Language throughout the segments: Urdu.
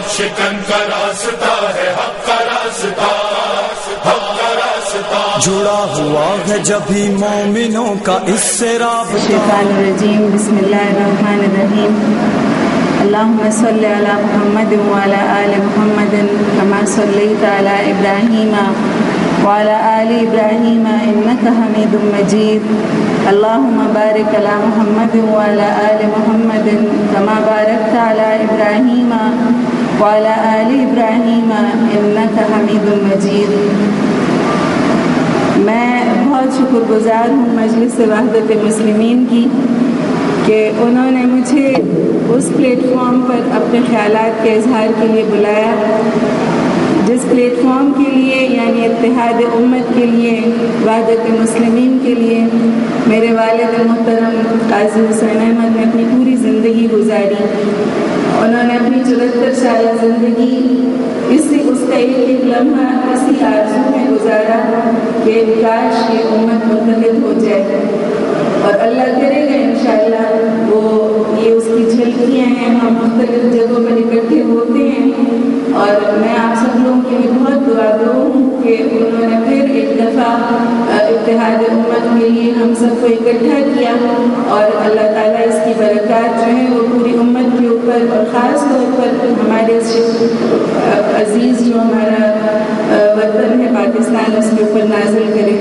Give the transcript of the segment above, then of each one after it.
شکن کا راستہ ہے، حق کا راستہ، حق کا راستہ جڑا ہوا ہے جبھی مومنوں کا اس سے رابطہ۔ الشیطان الرجیم، بسم اللہ الرحمن الرحیم۔ اللہم صلی علی محمد وعلی آل محمد کما صلیت علی ابراہیم وعلی آل ابراہیم انک حمید مجید۔ اللہم بارک علی محمد وعلی آل محمد کما بارکت علی ابراہیم وعلی آل ابراہیم انک حمید مجید۔ میں بہت شکر گزار ہوں مجلس وحدت مسلمین کی کہ انہوں نے مجھے اس پلیٹ فارم پر اپنے خیالات کے اظہار کے لیے بلایا جس پلیٹ فارم کے لیے یعنی اتحاد امت کے لیے، وحدت مسلمین کے لیے میرے والد محترم قاضی حسین احمد نے اپنی پوری زندگی گزاری۔ انہوں نے اپنی 74 سالہ زندگی اس کا ایک لمحہ اسی آرزو میں گزارا کہ کاش یہ امت متحد ہو جائے، اور اللہ کرے گا انشاءاللہ وہ یہ اس کی جھلکیاں ہیں۔ ہم مختلف جگہوں پر اکٹھے ہوتے ہیں اور میں آپ سب لوگوں کے لیے بہت دعا گو ہوں کہ انہوں نے پھر ایک دفعہ اتحاد امت کے لیے ہم سب کو اکٹھا کیا، اور اللہ تعالیٰ اس کی برکات جو ہے وہ پوری امت کے اوپر اور خاص طور پر ہمارے عزیز جو ہمارا وطن ہے پاکستان اس کے اوپر نازل کرے۔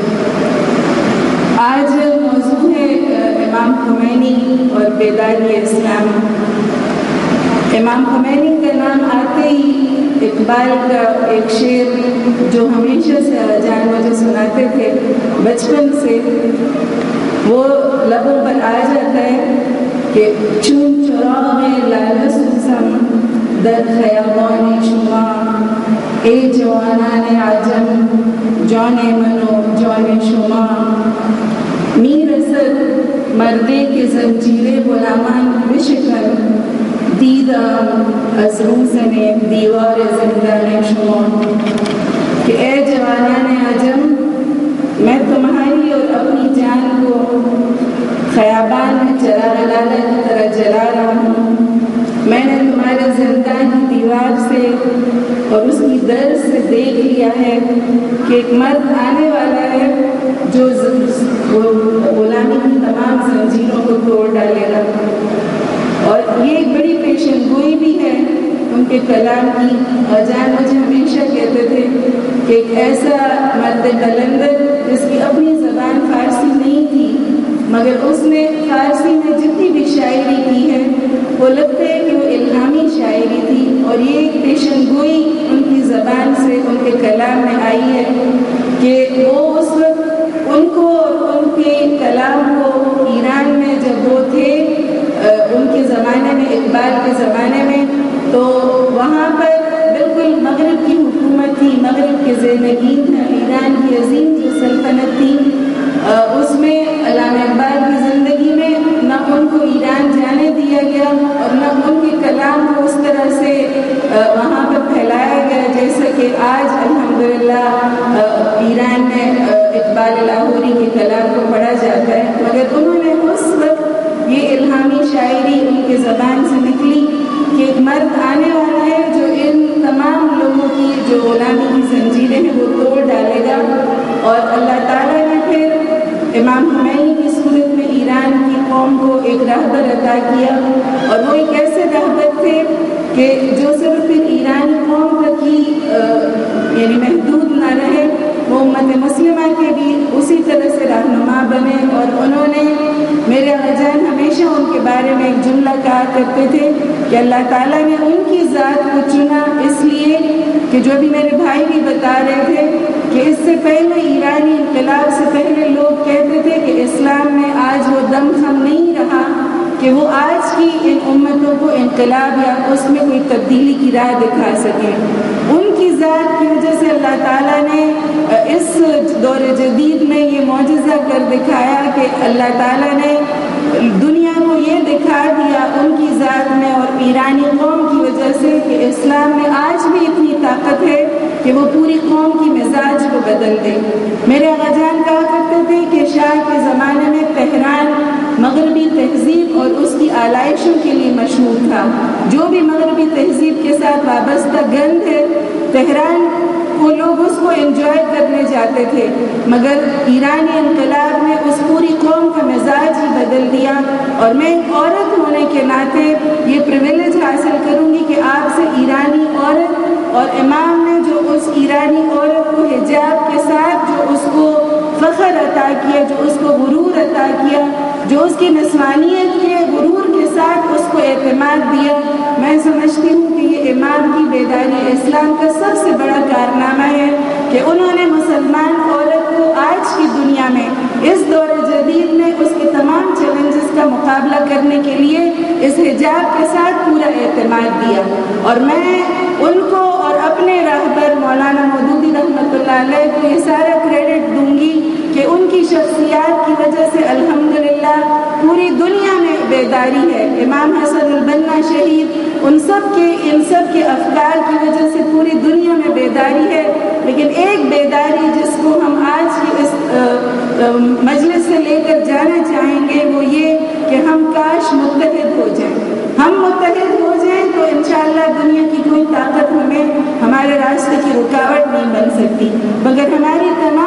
آج موضوع ہے امام خمینی اور بیداری اسلام۔ امام خمینی کا نام آتے ہی اقبال کا ایک شعر جو ہمیشہ سے جان مجھے سناتے تھے بچپن سے، وہ لبوں پر آ جاتا ہے کہ چون چراغ لالس سم در خیابان شما اے جوانان عجم جان من و جان شما میرسد مردے کے زنجیر غلامان بشکن دیدم از روزن دیوار زندان شما، کہ اے جوانان عجم میں تمہاری اور اپنی جان کو خیابان میں چراغ لالہ کی طرح جلا رہا ہوں۔ میں نے تمہارے زندان کی دیوار سے اور اس کی در سے دیکھ لیا ہے کہ ایک مرد آنے والا ہے جو غلامی کی تمام زنجیروں کو توڑ ڈالے گا، اور یہ ایک بڑی پیشن گوئی بھی ہے ان کے کلام کی۔ اور جان مجھے ہمیشہ کہتے تھے کہ ایک ایسا مرد قلندر جس کی اپنی زبان فارسی نہیں تھی مگر اس نے فارسی میں جتنی بھی شاعری کی ہے وہ لگتا ہے کہ وہ الہامی شاعری تھی، اور یہ ایک پیشن گوئی ان کی زبان سے ان کے کلام میں آئی ہے کہ وہ اس وقت ان کو اور ان کے کلام کو ایران میں جب وہ تھے ان کے زمانے میں، اقبال کے زمانے میں، تو وہاں پر بالکل مغرب کی حکومت تھی، مغرب کے زینگین تھا، ایران کی عظیم جو سلطنت تھی، اس میں علامہ اقبال کی زندگی میں نہ ان کو ایران جانے دیا گیا اور نہ ان کے کلام کو اس طرح سے وہاں پر پھیلایا گیا جیسا کہ آج الحمدللہ ایران میں اقبال لاہوری کے کلام کو پڑھا جاتا ہے۔ مگر انہوں نے اس وقت یہ الہامی شاعری ان کے زبان سے نکلی کہ ایک مرد آنے والا ہے جو ان تمام لوگوں کی جو غلامی کی زنجیریں ہیں وہ توڑ ڈالے گا، اور اللہ تعالیٰ نے پھر امام خمینی کی صورت میں ایران کی قوم کو ایک رہبر عطا کیا، اور وہ ایک ایسے رہبر تھے کہ جو صرف پھر ایرانی قوم تک ہی یعنی محدود نہ رہے، وہ امت مسلمہ کے بھی اسی طرح سے رہنما بنے۔ اور انہوں نے میرے جان ہمیشہ ان کے بارے میں ایک جملہ کہا کرتے تھے کہ اللہ تعالیٰ نے ان کی ذات کو چنا اس لیے کہ جو بھی میرے بھائی بھی بتا رہے تھے کہ اس سے پہلے ایرانی انقلاب سے پہلے لوگ کہتے تھے کہ اسلام میں آج وہ دم خم نہیں رہا کہ وہ آج کی ان امتوں کو انقلاب یا اس میں کوئی تبدیلی کی راہ دکھا سکے۔ ان کی ذات کی وجہ سے اللہ تعالیٰ نے اس دور جدید میں یہ معجزہ کر دکھایا کہ اللہ تعالیٰ نے دنیا کو یہ دکھا دیا ان کی ذات میں اور ایرانی قوم کی وجہ سے کہ اسلام میں آج بھی اتنی طاقت ہے کہ وہ پوری قوم کی مزاج کو بدل دے۔ میرے آقا جان کہا کرتے تھے کہ شاہ کے زمانے میں تہران مغربی تہذیب اور اس کی آلائشوں کے لیے مشہور تھا۔ جو بھی مغربی تہذیب کے ساتھ وابستہ گند ہے، تہران وہ لوگ اس کو انجوائے کرنے جاتے تھے، مگر ایرانی انقلاب نے اس پوری قوم کا مزاج ہی بدل دیا۔ اور میں ایک عورت ہونے کے ناطے یہ پریویلیج حاصل کروں گی کہ آپ سے ایرانی عورت، اور امام نے جو اس ایرانی عورت کو حجاب کے ساتھ جو اس کو فخر عطا کیا، جو اس کو غرور عطا کیا، جو اس کی نسوانیت کے غرور کے ساتھ اس کو اعتماد دیا، میں سمجھتی ہوں کہ یہ امام کی بیداری اسلام کا سب سے بڑا کارنامہ ہے کہ انہوں نے مسلمان عورت کو آج کی دنیا میں اس دور جدید میں اس کے تمام چیلنجز کا مقابلہ کرنے کے لیے اس حجاب کے ساتھ پورا اعتماد دیا۔ اور میں ان کو اور اپنے راہبر مولانا مودودی رحمۃ اللہ علیہ کو یہ سارا کریڈٹ دوں گی کہ ان کی شخصیات کی وجہ سے الحمدللہ پوری دنیا میں بیداری ہے۔ امام حسن البنا شہید ان سب کے افکار کی وجہ سے پوری دنیا میں بیداری ہے، لیکن ایک بیداری جس کو ہم آج کی اس مجلس سے لے کر جانا چاہیں گے وہ یہ کہ ہم کاش متحد ہو جائیں۔ ہم متحد ہو جائیں تو انشاءاللہ دنیا کی کوئی طاقت ہمارے راستے کی رکاوٹ نہیں بن سکتی، مگر ہماری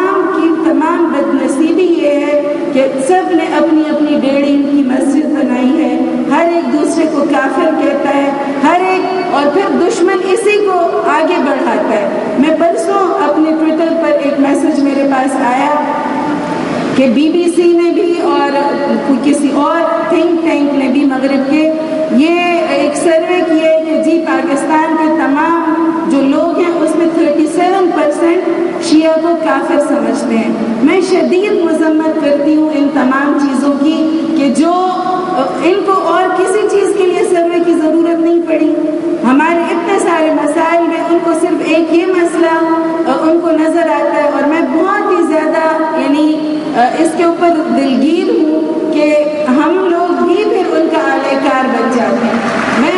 تمام بدنصیبی یہ ہے کہ سب نے اپنی اپنی ڈیڑھی ان کی مسجد بنائی ہے، ہر ایک دوسرے کو کافر کہتا ہے، ہر ایک، اور پھر دشمن اسی کو آگے بڑھاتا ہے۔ میں پرسوں اپنے ٹویٹر پر ایک میسج میرے پاس آیا کہ BBC نے بھی اور کسی اور تھنک ٹینک نے بھی مغرب کے یہ ایک سروے کیا ہے کہ جی پاکستان کے تمام جو لوگ ہیں اس میں 37% شیعہ کو کافر سمجھتے ہیں۔ میں شدید مذمت کرتی ہوں ان تمام چیزوں کی کہ جو ان کو اور کسی چیز کے لیے سروے کی ضرورت نہیں پڑی۔ ہمارے اتنے سارے مسائل میں ان کو صرف ایک یہ مسئلہ ان کو نظر آتا ہے، اور میں بہت ہی زیادہ اس کے اوپر دلگیر ہوں کہ ہم لوگ بھی پھر ان کا اعلی کار بن جاتے ہیں۔ میں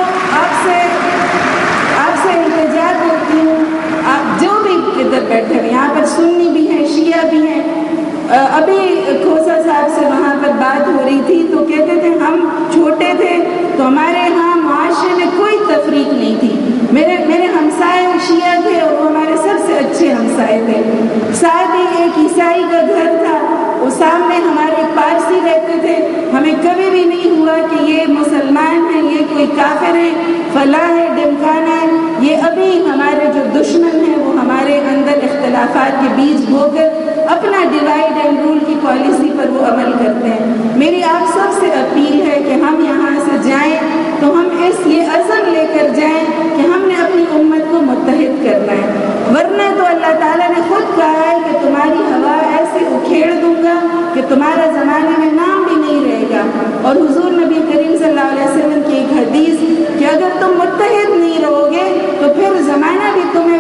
آپ سے التجا کرتی ہوں، آپ جو بھی ادھر بیٹھے ہیں، یہاں پر سنی بھی ہیں، شیعہ بھی ہیں۔ ابھی کھوسا صاحب سے وہاں پر بات ہو رہی تھی تو کہتے تھے ہم چھوٹے تھے تو ہمارے ہاں معاشرے میں کوئی تفریق نہیں تھی، میرے ہمسائے شیعہ تھے اور وہ ہمارے سب سے اچھے ہمسائے تھے۔ ساتھ ہی ایک عیسائی کا گھر تھا، وہ سامنے ہمارے پارسی رہتے تھے، ہمیں کبھی بھی نہیں ہوا کہ یہ مسلمان ہیں، یہ کوئی کافر ہے، فلاں ہے، ڈمکانا ہے۔ یہ ابھی ہمارے جو دشمن ہیں وہ ہمارے اندر اختلافات کے بیج بو کر اپنا ڈیوائڈ اینڈ رول کی پالیسی پر وہ عمل کرتے ہیں۔ میری آپ سب سے اپیل ہے کہ ہم یہاں سے جائیں تو ہم یہ عزم لے کر جائیں کہ ہم نے اپنی امت کو متحد کرنا ہے، ورنہ تو اللہ تعالیٰ نے خود کہا ہے کہ تمہاری ہوا ایسے اکھیڑ دوں گا کہ تمہارا زمانے میں نام بھی نہیں رہے گا۔ اور حضور نبی کریم صلی اللہ علیہ وسلم کی ایک حدیث کہ اگر تم متحد نہیں رہو گے تو پھر زمانہ بھی تمہیں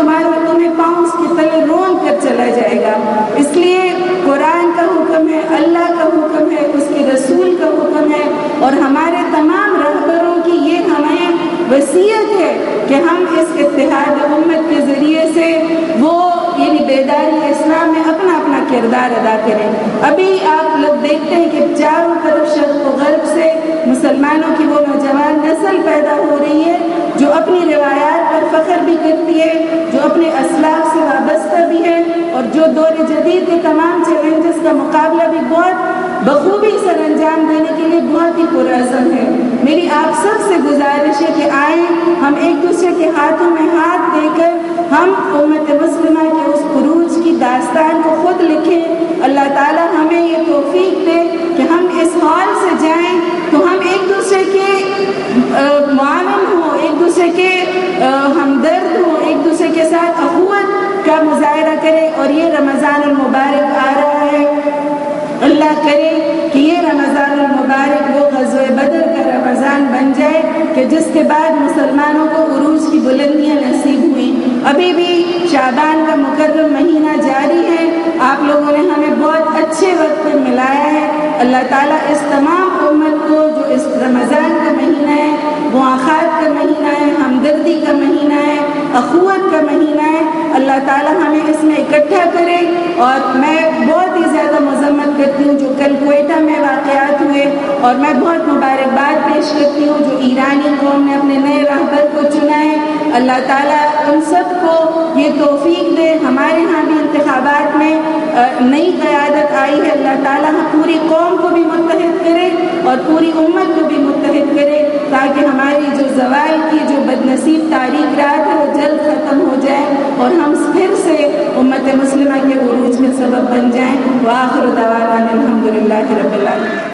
پاؤں کے تلے رون کر چلا جائے گا۔ اس لیے قرآن کا حکم ہے، اللہ کا حکم ہے، اس کے رسول کا حکم ہے، اور ہمارے تمام رہبروں کی یہ ہمیں وصیت ہے کہ ہم اس اتحاد امت کے ذریعے سے وہ بیداری اسلام میں اپنا کردار ادا کریں۔ ابھی آپ لوگ دیکھتے ہیں کہ چاروں طرف شرق و غرب سے مسلمانوں کی وہ نوجوان نسل پیدا ہو رہی ہے جو اپنی روایات پر فخر بھی کرتی ہے، جو اپنے اسلاف سے وابستہ بھی ہے، اور جو دور جدید کے تمام چیلنجز کا مقابلہ بھی بہت بخوبی سر انجام دینے کے لیے بہت ہی پرعزم ہے۔ میری آپ سب سے گزارش ہے کہ آئیں ہم ایک دوسرے کے ہاتھوں میں ہاتھ دے کر ہم امت مسلمہ کے اس عروج کی داستان کو خود لکھیں۔ اللہ تعالیٰ ہمیں یہ توفیق دے کہ ہم اس ہال سے جائیں تو ہم ایک دوسرے کے معاون ہوں، ایک دوسرے کے ہمدرد ہوں، ایک دوسرے کے ساتھ اخوت کا مظاہرہ کریں۔ اور یہ رمضان المبارک آ رہا ہے، اللہ کرے کہ یہ رمضان المبارک وہ غزوہ بدر کا رمضان بن جائے کہ جس کے بعد مسلمانوں کو عروج کی بلندیاں نصیب ہوئیں۔ ابھی بھی شعبان کا مکرم مہینہ جاری ہے، آپ لوگوں نے ہمیں بہت اچھے وقت پر ملایا ہے۔ اللہ تعالیٰ اس تمام امت کو جو اس رمضان کا مہینہ ہے، مواخات کا مہینہ ہے، ہمدردی کا مہینہ ہے، اخوت کا مہینہ ہے، اللہ تعالیٰ ہمیں اس میں اکٹھا کرے۔ اور میں بہت ہی ہی زیادہ مذمت کرتی ہوں جو کل کوئٹہ میں واقعات ہوئے، اور میں بہت مبارکباد پیش کرتی ہوں جو ایرانی قوم نے اپنے نئے رہبر کو چنا ہے۔ اللہ تعالیٰ ان سب کو یہ توفیق دے۔ ہمارے ہاں بھی انتخابات میں نئی قیادت آئی ہے، اللہ تعالیٰ پوری قوم کو بھی متحد کرے اور پوری امت کو بھی متحد کرے، تاکہ ہماری جو زوال کی جو بدنصیب تاریخ رات ہے وہ جلد ختم ہو جائے اور ہم پھر سے امت مسلمہ کے عروج کا سبب بن جائیں۔ وآخر دعوانا الحمدللہ رب العالمین۔